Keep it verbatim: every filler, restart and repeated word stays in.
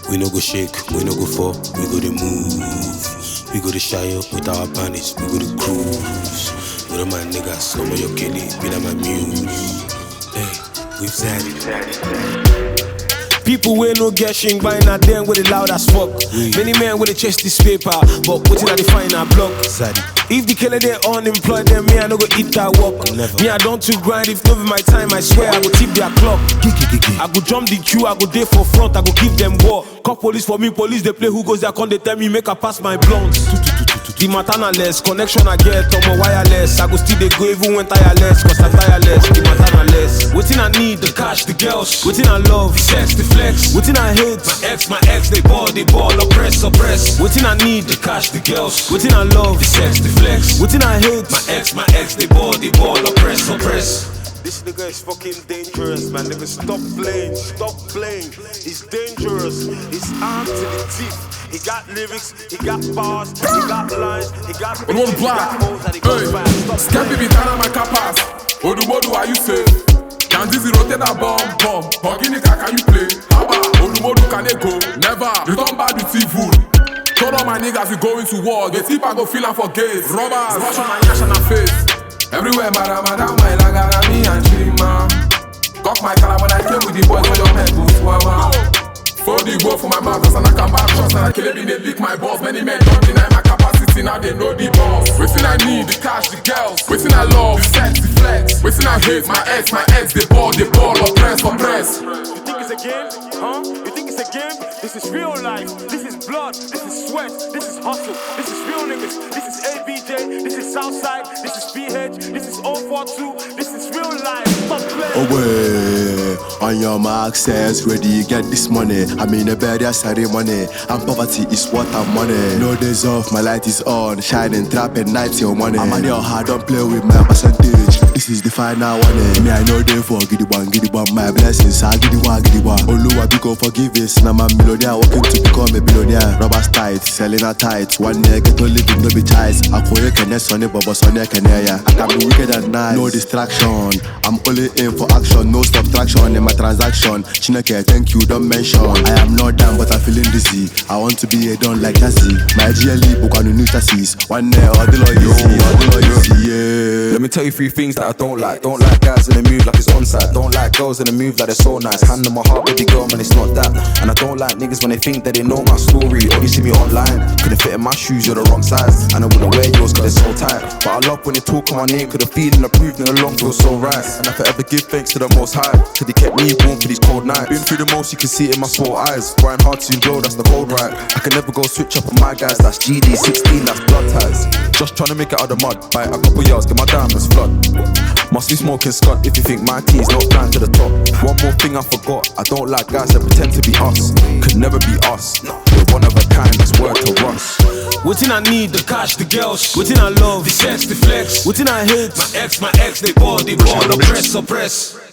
We no go shake, we no go fall, we go to move. We go to shy up with our panties, we go to cruise. With all my niggas, some of your kitty, be like my muse. Hey, we've said it. People wey no get shing by na them with it loud as fuck. Oui. Many men with a chest this paper, but putting at the final block. Zaddy. If the killer they unemployed, then me I no go eat that work. Never. Me I don't to grind. If no be my time, I swear I go tip their clock. I go jump the queue, I go day for front, I go give them war. Call police for me, police they play who goes there, come they tell me make I pass my blunts. The maternaless, connection I get on my wireless. I go still they go even when tireless, cause I'm tireless. The maternaless. Waiting I need, the cash, the girls. Waiting I love, the sex, the flex. Waiting I hate, my ex, my ex, they ball, they ball, oppress, oppress. Waiting I need, the cash, the girls. Waiting I love, the sex, the flex. Waiting I hate, my ex, my ex, they ball, they ball, oppress, oppress. This nigga is fucking dangerous, man. Nigga, stop playing, stop playing. He's dangerous. He's armed to the teeth. He got lyrics, he got bars, he got lines, he got bitches, he got hoes that he got fast. Stop it, time my capas. Odu modu, are you safe? Can this rotate a bomb, bomb? Organica, can you play? Haba, Odu modu, can they go? Never. Return back the T-food. Told all my niggas we going to war. The tip I go feel for gays. Robbers, rush on my yash on her face. Everywhere, madam, madam, my lagara, me and Chima. Cock my collar when I came with the boys, when your head goes swama. For the go for my mouth, and I come back, trust and I kill it, they lick my balls. Many men don't deny my capacity, now they know the boss. Waiting I need, the cash, the girls. Waiting I love, the sex, the flex. Waiting I hate, my ex, my ex, they ball, they ball, oppress, oppress. You think it's a game, huh? You think it's a game? This is real life, this is blood, this is sweat, this is hustle, this is real niggas, this is A B J, this is Southside, this is P H, this is oh four two, this is real life, stop playing. Away, on your mark says ready, get this money. I'm in a bed, I ceremony, and poverty is what I'm money. No days off, my light is on, shining, trapping, nights your money. I'm on your heart, don't play with my percentage. This is the final one. Me, I know they for giddy one, giddy one, my blessings, I giddy one, giddy one. Oluwa biko forgive us, now I'm a millionaire, working to become a billionaire. Robbers tight, selling a tight, one neck, get to living, no be choice. I call you can sonny, but sonny can hear. I can be wicked at night, no distraction. I'm only in for action, no subtraction in my transaction. Chineke, thank you, don't mention. I am not down, but I'm feeling dizzy. I want to be a don like Jazzy. My G L E book on the new chassis. One day, all the law easy, all the law easy, yeah. Let me tell you three things that I don't like. Don't like guys in the move like it's onside. Don't like girls in the move like they're so nice. Hand on my heart, baby girl, man, it's not that. And I don't like niggas when they think that they know my story. Or you see me online, couldn't fit in my shoes, you're the wrong size. And I wouldn't wear yours cause they're so tight. But I love when they talk on my name, cause the feeling approved and the long feels so right. And I forever give thanks to the most high, cause he kept me warm for these cold nights. Been through the most, you can see it in my small eyes. Grind hard to blow, that's the cold right. I can never go switch up on my guys, that's G D sixteen, that's blood ties. Just trying to make it out of the mud, bite a couple yards, get my diamonds flood. Must be smoking Scott if you think my tea's not blind to the top. One more thing I forgot, I don't like guys that pretend to be us. Could never be us, we're one of a kind, that's word to us. Waiting I need, the cash, the girls. Waiting I love, the sex, the flex. Waiting I hate, my ex, my ex, they ball, they ball, oppress, oppress.